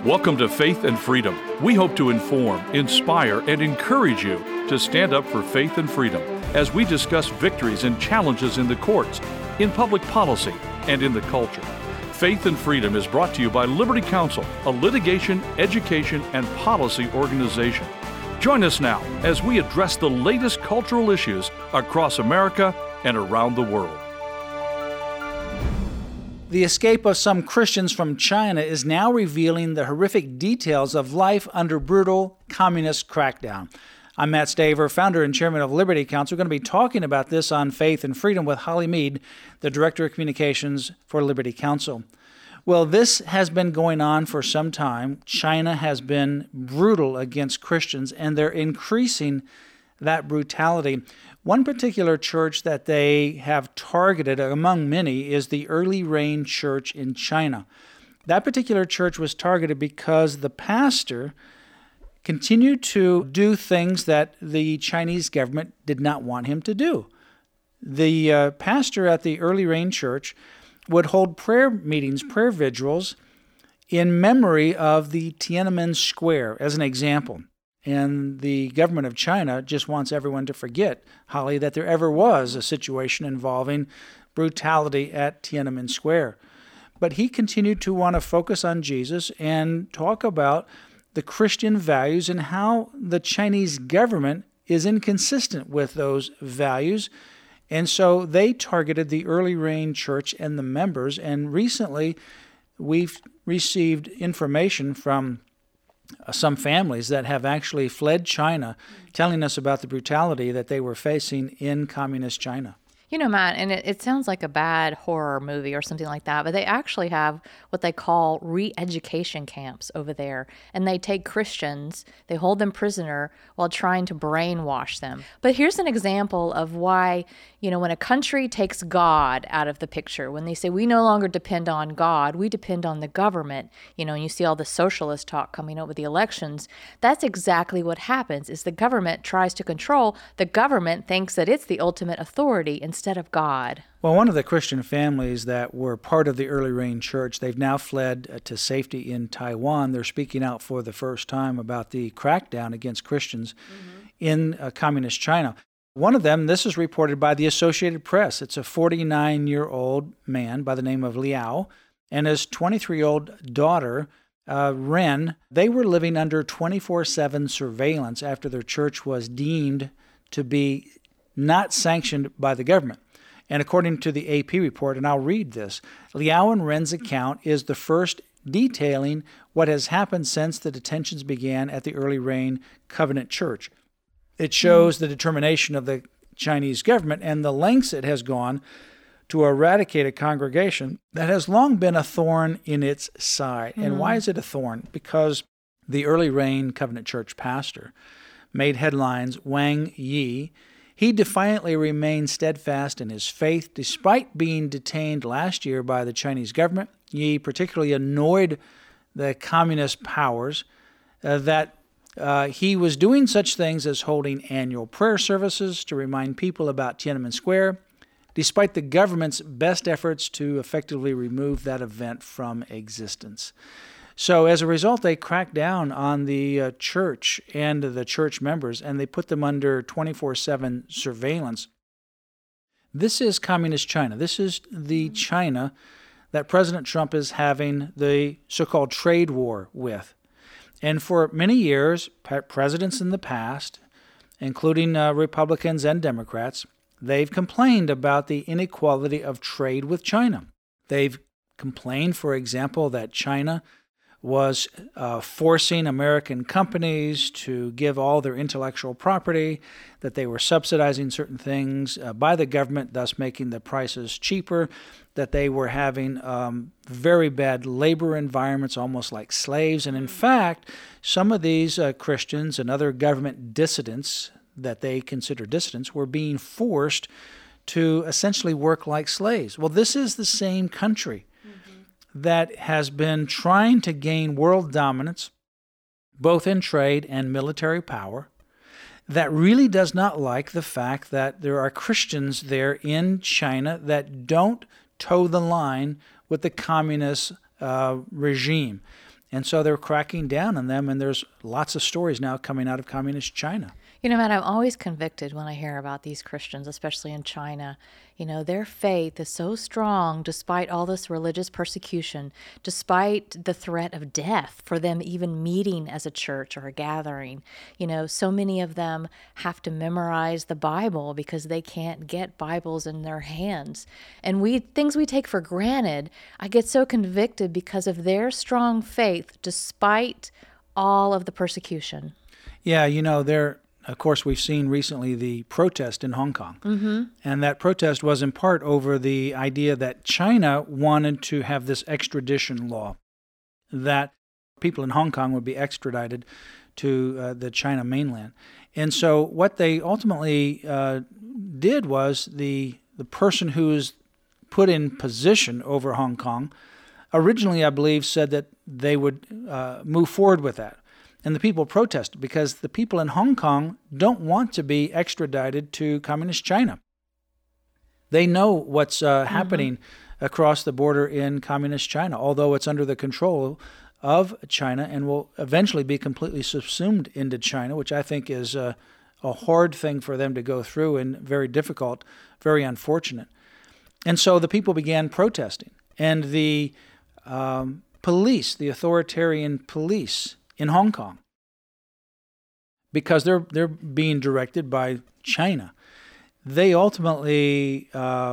Welcome to Faith and Freedom. We hope to inform, inspire, and encourage you to stand up for faith and freedom as we discuss victories and challenges in the courts, in public policy, and in the culture. Faith and Freedom is brought to you by Liberty Counsel, a litigation, education, and policy organization. Join us now as we address the latest cultural issues across America and around the world. The escape of some Christians from China is now revealing the horrific details of life under brutal communist crackdown. I'm Matt Staver, founder and chairman of Liberty Counsel. We're going to be talking about this on Faith and Freedom with Holly Mead, the Director of Communications for Liberty Counsel. Well, this has been going on for some time. China has been brutal against Christians, and they're increasing that brutality. One particular church that they have targeted, among many, is the Early Rain Church in China. That particular church was targeted because the pastor continued to do things that the Chinese government did not want him to do. The pastor at the Early Rain Church would hold prayer meetings, prayer vigils, in memory of the Tiananmen Square, as an example. And the government of China just wants everyone to forget, Holly, that there ever was a situation involving brutality at Tiananmen Square. But he continued to want to focus on Jesus and talk about the Christian values and how the Chinese government is inconsistent with those values. And so they targeted the Early Rain Church and the members. And recently, we've received information from some families that have actually fled China, telling us about the brutality that they were facing in communist China. You know, Matt, and it sounds like a bad horror movie or something like that, but they actually have what they call re-education camps over there. And they take Christians, they hold them prisoner while trying to brainwash them. But here's an example of why, when a country takes God out of the picture, when they say we no longer depend on God, we depend on the government, and you see all the socialist talk coming up with the elections, that's exactly what happens, is the government tries to control. The government thinks that it's the ultimate authority instead of God. Well, one of the Christian families that were part of the Early Rain Church, they've now fled to safety in Taiwan. They're speaking out for the first time about the crackdown against Christians in communist China. One of them, this is reported by the Associated Press. It's a 49-year-old man by the name of Liao and his 23-year-old daughter, Ren. They were living under 24/7 surveillance after their church was deemed to be not sanctioned by the government. And according to the AP report, and I'll read this, Liao and Ren's account is the first detailing what has happened since the detentions began at the Early Rain Covenant Church. It shows the determination of the Chinese government and the lengths it has gone to eradicate a congregation that has long been a thorn in its side. And why is it a thorn? Because the Early Rain Covenant Church pastor made headlines, Wang Yi. He defiantly remained steadfast in his faith despite being detained last year by the Chinese government. Yi particularly annoyed the communist powers that he was doing such things as holding annual prayer services to remind people about Tiananmen Square, despite the government's best efforts to effectively remove that event from existence. So as a result, they cracked down on the church and the church members, and they put them under 24/7 surveillance. This is communist China. This is the China that President Trump is having the so-called trade war with. And for many years, presidents in the past, including Republicans and Democrats, they've complained about the inequality of trade with China. They've complained, for example, that China was forcing American companies to give all their intellectual property, that they were subsidizing certain things by the government, thus making the prices cheaper, that they were having very bad labor environments, almost like slaves. And in fact, some of these Christians and other government dissidents that they consider dissidents were being forced to essentially work like slaves. Well, this is the same country that has been trying to gain world dominance, both in trade and military power, that really does not like the fact that there are Christians there in China that don't toe the line with the communist regime. And so they're cracking down on them, and there's lots of stories now coming out of communist China. You know, Matt, I'm always convicted when I hear about these Christians, especially in China. You know, their faith is so strong despite all this religious persecution, despite the threat of death for them even meeting as a church or a gathering. You know, so many of them have to memorize the Bible because they can't get Bibles in their hands. And things we take for granted, I get so convicted because of their strong faith despite all of the persecution. Yeah, you know, of course, we've seen recently the protest in Hong Kong. Mm-hmm. And that protest was in part over the idea that China wanted to have this extradition law, that people in Hong Kong would be extradited to the China mainland. And so what they ultimately did was the person who was put in position over Hong Kong originally, I believe, said that they would move forward with that. And the people protested because the people in Hong Kong don't want to be extradited to communist China. They know what's happening across the border in communist China, although it's under the control of China and will eventually be completely subsumed into China, which I think is a hard thing for them to go through and very difficult, very unfortunate. And so the people began protesting. And the police, the authoritarian police in Hong Kong, because they're being directed by China, they ultimately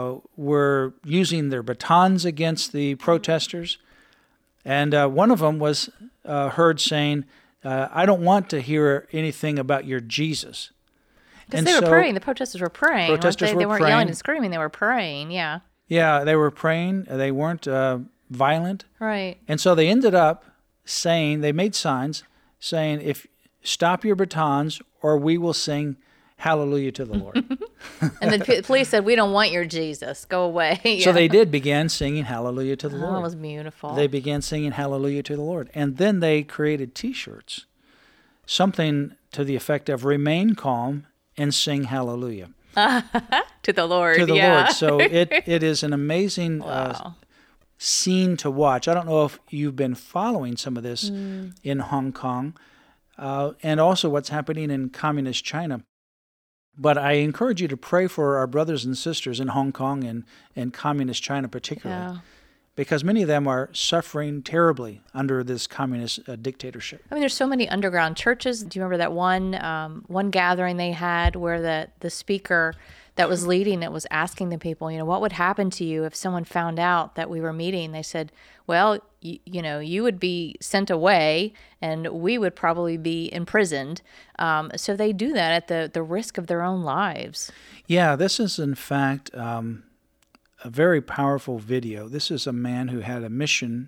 were using their batons against the protesters. And one of them was heard saying, I don't want to hear anything about your Jesus. Because they were praying. The protesters were praying. They weren't yelling and screaming. They were praying, yeah. Yeah, they were praying. They weren't violent. Right. And so they ended up saying, they made signs saying, if stop your batons or we will sing hallelujah to the Lord. And the police said, we don't want your Jesus. Go away. Yeah. So they did begin singing hallelujah to the Lord. That was beautiful. They began singing hallelujah to the Lord. And then they created T-shirts, something to the effect of remain calm and sing hallelujah. To the Lord, to the Lord. So it is an amazing wow. Scene to watch. I don't know if you've been following some of this in Hong Kong and also what's happening in communist China. But I encourage you to pray for our brothers and sisters in Hong Kong and communist China particularly, because many of them are suffering terribly under this communist dictatorship. I mean, there's so many underground churches. Do you remember that one gathering they had where the speaker that was leading it was asking the people, you know, what would happen to you if someone found out that we were meeting? They said, well, you know, you would be sent away and we would probably be imprisoned. So they do that at the risk of their own lives. Yeah, this is in fact a very powerful video. This is a man who has a mission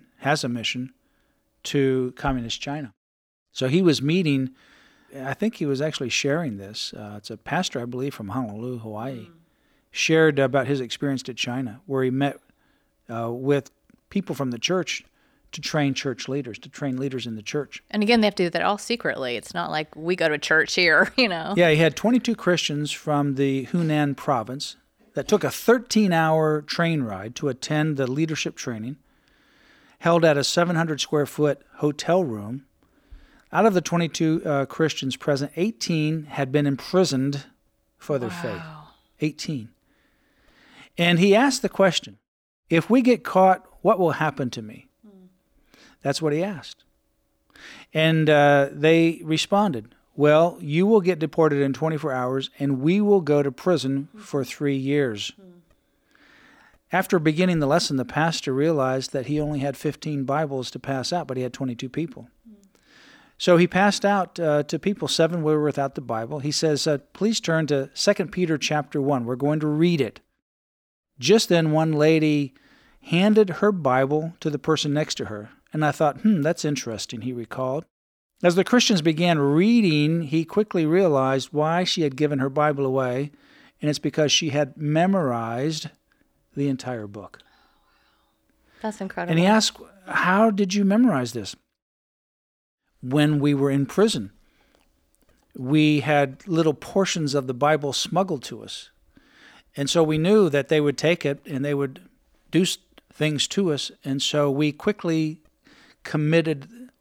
to communist China. So he was meeting, I think he was actually sharing this. It's a pastor, I believe, from Honolulu, Hawaii, shared about his experience to China, where he met with people from the church to train church leaders, to train leaders in the church. And again, they have to do that all secretly. It's not like we go to church here, you know. Yeah, he had 22 Christians from the Hunan province that took a 13-hour train ride to attend the leadership training, held at a 700-square-foot hotel room. Out of the 22 Christians present, 18 had been imprisoned for their faith. 18. And he asked the question, if we get caught, what will happen to me? That's what he asked. And they responded, well, you will get deported in 24 hours, and we will go to prison for 3 years. After beginning the lesson, the pastor realized that he only had 15 Bibles to pass out, but he had 22 people. So he passed out to people. 7 were without the Bible. He says, please turn to 2 Peter chapter 1. We're going to read it. Just then one lady handed her Bible to the person next to her. And I thought, that's interesting, he recalled. As the Christians began reading, he quickly realized why she had given her Bible away, and it's because she had memorized the entire book. That's incredible. And he asked, how did you memorize this? When we were in prison, we had little portions of the Bible smuggled to us. And so we knew that they would take it and they would do things to us. And so we quickly committed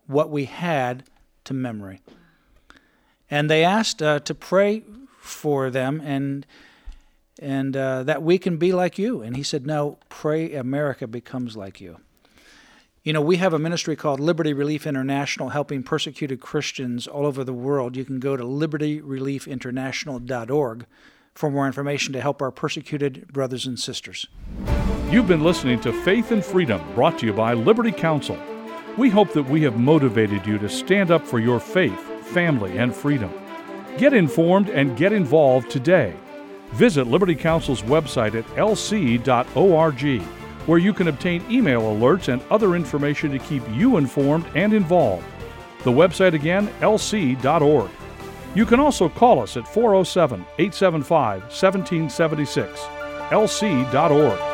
what we had to memory. And they asked to pray for them and that we can be like you. And he said, no, pray America becomes like you. You know, we have a ministry called Liberty Relief International helping persecuted Christians all over the world. You can go to libertyreliefinternational.org for more information to help our persecuted brothers and sisters. You've been listening to Faith and Freedom, brought to you by Liberty Counsel. We hope that we have motivated you to stand up for your faith, family, and freedom. Get informed and get involved today. Visit Liberty Counsel's website at lc.org, where you can obtain email alerts and other information to keep you informed and involved. The website again, lc.org. You can also call us at 407-875-1776, lc.org.